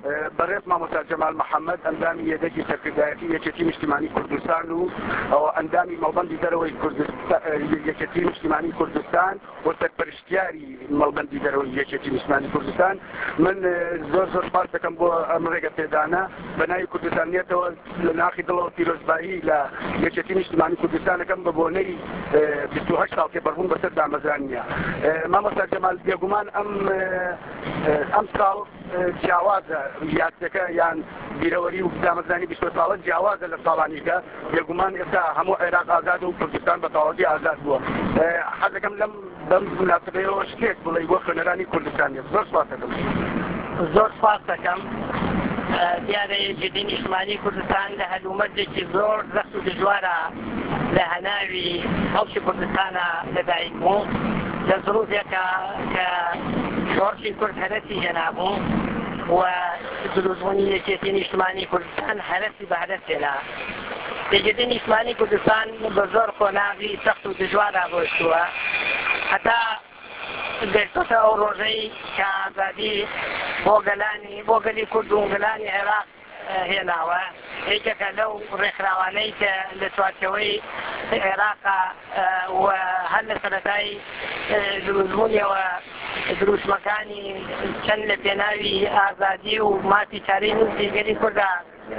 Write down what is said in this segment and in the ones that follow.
بەڕێز مامۆستا جەمال محەممەد ئەندامی یەدەکی سەرکردایەتی یەکێتی نیشتیمانی کوردستان و ئەندامی مەڵبەندی دەرەوەی یەکێتی نیشتیمانی کوردستان و سەرپەرشتیاری مەڵبەندی دەرەوەی یەکێتی نیشتیمانی کوردستان من زۆر سپاس دەکەم بۆ ئەم ڕێگە پێدانە بەناوی کوردستانیەتەوە لە ناخی دڵەوە پیرۆزبایی لە یەکێتی نیشتیمانی کوردستانەکەم بە بۆنەی 28 ساڵ تێپەڕبوون بەسەر دامەزرانیە. مامۆستا جەمال بێگومان ئەم ساڵ جیاوازە یاسەکە یان بیرەوەری و دامەزرانی 20 ساڵە جیاوازە لە ساڵانیکە بێگومان ئێستا هەموو عێراق ئازاد و کوردستان بە تەواوی ئازاد بووە. حەزەکەم لەم مناسبەیەوە شتێک بڵێ بۆ خوێنەرانی کوردستانیە. زۆر سپاس دەکەم. زۆر سپاس دەکەم. دیارە یەکێتی نیشتیمانی کوردستان لە هەلومەرجێکی زۆر زەخت و دژوارە لە هەناوی خەڵکی کوردستانە لەدایک بوو لە زروفێکە کە شۆڕشی کورد هەرەسی هێنابوو و دروستبوونی یەکێتی نیشتیمانی کوردستان هەرەسی بە هەرەسێنا. یەکێتی نیشتیمانی کوردستان بە زۆر خۆناغی سەخت و دژوارە ڕۆیشتووە هەتا گەشتۆتە ئەو ڕۆژەی کە ئازادی بۆ گەلی کورد و گەلانی عێراق هێناوە. یەکێکە لەو ڕێکخراوانەی کە لە چوارچەوەی عێراقا و هەر لە سەرەتای دروستبوونیەوە دروستمەکانی چەند لە پێناوی ئازادی و مافی چارەی نووسی گەلی کوردە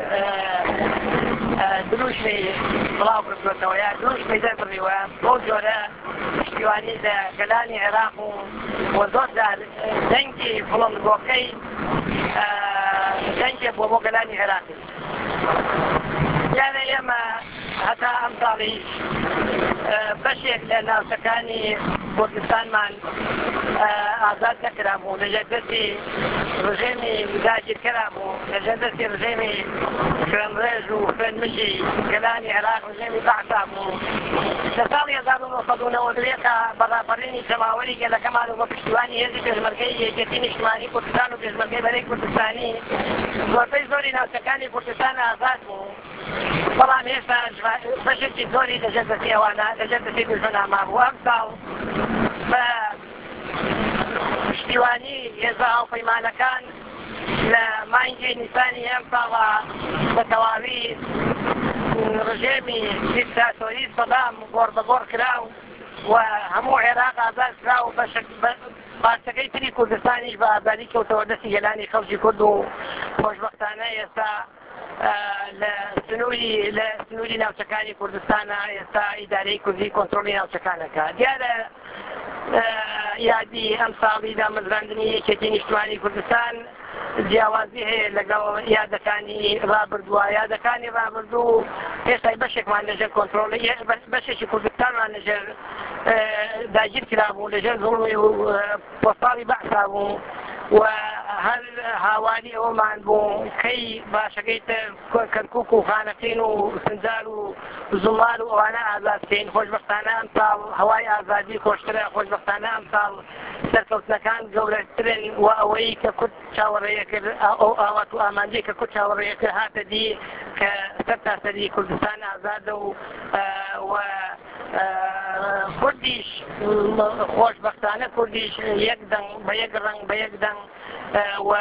دروشمی بڵاو کردوێتەوە یا دروشمی دەربڕیوە بۆ جۆرە پشتیوانی لە گەلانی عێراق و زۆرجار دەنگی فڵندگۆکەی دەنگێ بۆ گەلانی عێراقی. یانە ئێمە هەتا ئەم ساڵیش بەشێک لە ناوچەکانی کوردستانمان ئازاد نەکرابوو لەژێر دەستی ڕژێمی داگیرکەرابوو لەژێر دەستی ڕژێمی خوێنڕێژ و خوێنمژی گەلانی عێراق ڕژێمی بەعسا بوو. لە ساڵی 1990 بەڕابەڕینی جەماوەری گەلەکەمان و بە پشتیوانی هێزی پێشمەرگەی یەکێتی نیشتیمانی کوردستان و پێشمەرگەی بەرەی کوردستانی زۆربەی زۆری ناوچەکانی کوردستان ئازاد بوو. بەڵام هێشتا بەشێکی زۆری لەژێر دەستی ئەوانە لەژێر دەستی دوژمنە مابوو. ئەم ساڵ بە پشتیوانی هێزە هاوپەیمانەکان لە مانگی نیسانی ئەم ساڵە بە تەواوی ڕژێمی دیکتاتۆری سەدام گۆڕبەگۆڕ کراو و هەموو عێراق ئازاد کراو و باشەکەی تری کوردستانیش بە ئازادی کەوتەوە دەستی گەلانی خەڵکی کورد و خۆشبەختانە ئێستا لە سنووری ناوچەکانی کوردستانە ئێستا ئیدارەی کوردی کۆنتڕۆلی ناوچەکانەکە. دیارە یادی ئەم ساڵی دامەزراندنی یەکێتی نیشتیمانی کوردستان جیاوازی هەیە لەگەڵ یادەکانی ڕابردووە. یادەکانی ڕابردوو هێشتا بەشێکمان لەژێر کۆنتڕۆڵی بەشێکی کوردستانمان لەژێر داگیر کرابوو لەژێر زوڵمی و پۆستاڵی بەعسا بوو و هەر هاواری ئەوەمان بوو کەی باشەکەی کەرکووک و خانەقین و سنجار و زوڵمار و ئەوانە ئازادکەین. خۆشبەختانە ئەم ساڵ هەوای ئازادی خۆشترە. خۆشبەختانە ئەم ساڵ سەرکەوتنەکان گەورەترن و ئەوەی کە کورد چاوەڕێیە کرد ئەو ئاوات و ئامانجەی کە کورد چاوەڕێیە کرد هاتە دی کە سەر تاسەری کوردستان ئازادە و کوردیش خۆشبەختانە کوردیش یەک دەنگ بە یەک ڕەنگ بە یەک دەنگ و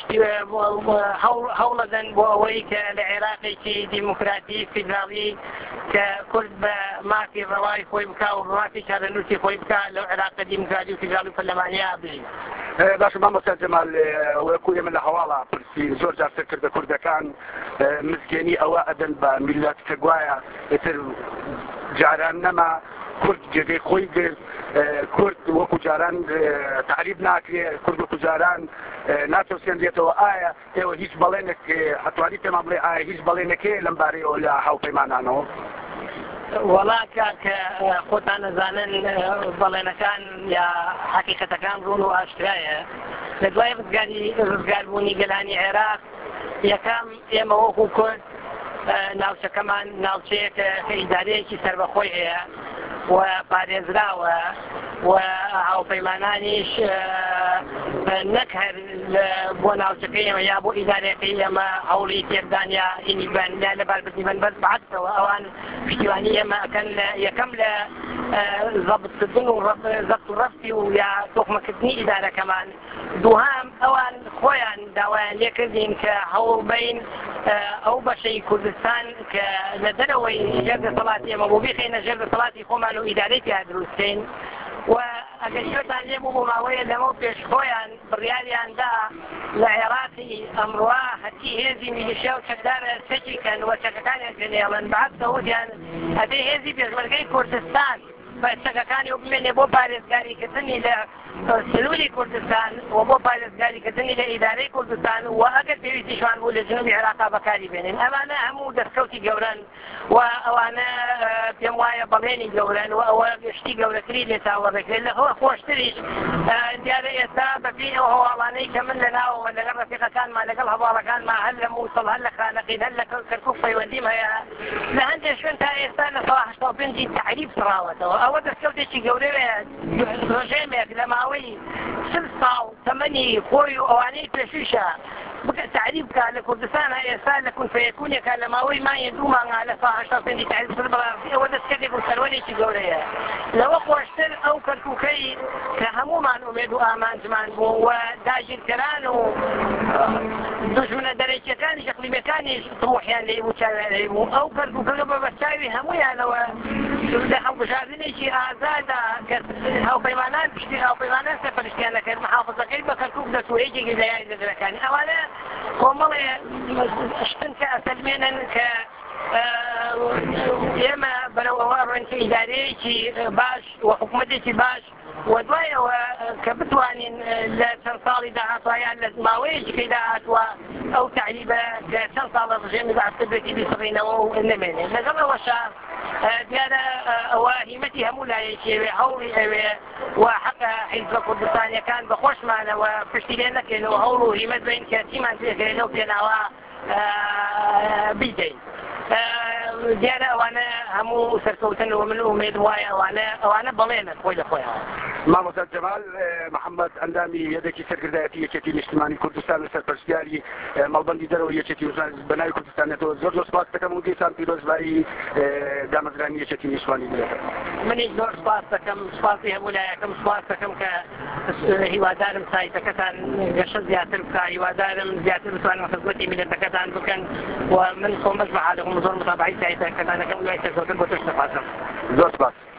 هەوڵەدەن بۆ ئەوەی کە لە عێراقێکی دیموکراتی فیدراڵی کە کورد بە مافی ڕەوای خۆی بکا و مافی چارەنووسی خۆی بکا لەو عێراقە دیموکراتی و فیدراڵی و پەرلەمانیا بژین. باش مامۆستا جەمال وەکو ئێمە لە هەواڵا پرسین زۆر جار سەرکردە کوردەکان مزگەنی ئەوە ئەدەن بە میلات کە گوایە ئێتر جاران نەما کورد جێگەی خۆی گرت کورد وەکو جاران تعریب ناکرێت کورد وەکو جاران ناتەوسێنرێتەوە. ئایا ئێوە هیچ بەڵێنێک هەتوانی پێمان بڵێ ئایا هیچ بەڵێنێکەیە لەم بارەیەوە لە هاوپەیمانانەوە؟ وەڵا کاکە خۆتان نەزانن بەڵێنەکان یا حەقیقەتەکان ڕوون و ئاشکرایە. لە دوای ڕزگاربوونی گەلانی عێراق یەکەم ئێمە وەکو کورد ناوچەکەمان ناوچەیەکە کە ئیدارەیەکی سەربەخۆی هەیە و پارێزراوە و هاوپەیمانانیش نەک هەر بۆ ناوچەکەی ئێمە یا بۆ ئیدارەکەی ئێمە هەوڵی تێدان یا ئینیبان یا لە باربردنی بن بەس بەعکسەوە ئەوان پشتیوانی ئێمە ئەکەن یەکەم لە ضەبطکردن و ضەبط و ڕەفتی و یا تۆخمەکردنی ئیدارەکەمان دووهام ئەوان خۆیان داوایان لێکردین کە هەوڵ بین ئەو بەشەی کوردستان کە لە دەرەوەی ژێردەسەڵاتی ئێمە بۆ بخێنە ژێردەسەڵاتی خۆمان و ئیدارەی پیا دروستکەین و ئەگەر شوێتان لێ بوو بۆ ماوەیە لەمە پێش خۆیان بڕیاریاندا لە عێراقی ئەمڕوا هەتی هێزی میلیشیا و چەکدارە سەرچیکەن و چەکەکانیان پێنێڵن بەعکسەوە وتیان ئەبێ هێزی پێشمەرگەی کوردستان چەکەکانی و بمێنێ بۆ پارێزگاریکردنی لە سلولی کوردستان و بۆ پارێزگاریکردنی لە ئیدارەی کوردستان و ئەگەر پێویستیشان بوو لە جنوبی عێراقا بەکاری بێنن ئەمانە هەموو دەستکەوتی گەورن و ئەوانە پێم وایە بەڵێنی گەورن و ئەوە گشتی گەورەتری لێ چاوەڕێکرێت لەخۆ خۆشتریش دیارە ئێستا بەپێی ئەو هەواڵانەی کە من لەناوەوە لەگەڵ ڕەفیقەکانمان لەگەڵ هەواڵەکانمان هەر لە مووسڵ هەر لە خانەقین هەر لە کەرکووک پەیوەندیم هەیە لە هەندێک شوێن تا ئێستا لە سەڵا 85 تعریب سراوەتەوە ئەوە دەستکەوتێکی گەورەیە ڕۆژێمێک لە ماوەی 30 ساڵ تەمەنی خۆی و ئەوانەی پێشویشە تعریب بکە لە کوردستان ئێستا لە کونفەیەکونێکە لە ماوەی مایە دوو مانگا لە ساڵ 85 تعریب سر بەڕاستی ئەوە دەستکەوتێک و سەروەرێکی گەورەیە لەوە خۆشتر ئەو کەرکووکەی کە هەمومان ئومێد و ئامانجمان بوو و داگیرکەران و دژمنە دەرەکیەکانی ئەقلیمیەکانیش طموحیان لێ بوو چاویان لێ بوو ئەو کەرکووکە بە بەرچاوی هەمویانەوە لە هەڵبژاردنێکی ئازادە کە هاوپەیمانان پشتی هاوپەیمانان سەرپەرشتیان دەکرد محافظەکەی بە کەرکووک دەسوویەکێکی لە یاری دەرەکانی ئەوانە کۆمەڵێ شتن کە ئەسەلمێنن کە ئێمە بەرەو ئەوە ڕۆین کە ئیدارەیەکی باش و حکوومەتێکی باش و دوایەوە کە بتوانین لە چەند ساڵی داهاتوایان لە ماوەیەکی پێدا هاتووە ئەو تعریبە کە چەند ساڵە ڕژێمی بەعسەبێتی بیسڕینەوە و نەمێنێ لەگەڵ ئەوەشە دیارە ئەوە هیمەتی هەموو لایەکی ئەوێ هەوڵی ئەوێ و حەقە حیزبە کوردستانیەکان بە خۆشمانەوە پشتی لێ نەکەینەوە هەوڵ و هیمەت بین کە چیمان پێکەێنەوە پێناوە بیدەین دیارە ئەوانە هەموو سەرکەوتن و من ئومێد وایە ئەوانە بەڵێنە خۆی لە خۆیان مامۆستا جەمال محەممەد ئەندامی یەکێکی سەرکردایەتی یەکێتی نیشتیمانی کوردستان و سەرپەرشتیاری مەڵبەندی دەرەوە یەکێتی بەناوی کوردستانێتەوە زۆر سپاس دەکەم و دیسان پیرۆزبایی دامەزرانی یەکێتی نیشتیمانی دەکەم منیش زۆر سپاس دەکەم سپاسی هەموو لایەکەم سپاس دەکەم کە هیوادارم سایتەکەتان گەشە زیاتر بکە هیوادارم زیاتر بتوانن خزمەتی میلەتەکەتان بکەن و من خۆم بەش بەحالەکەم زۆر متابعی سایتەکەتانەکەم و لای سەرکەوتن بۆ تۆش دەخوازم زۆر سپاس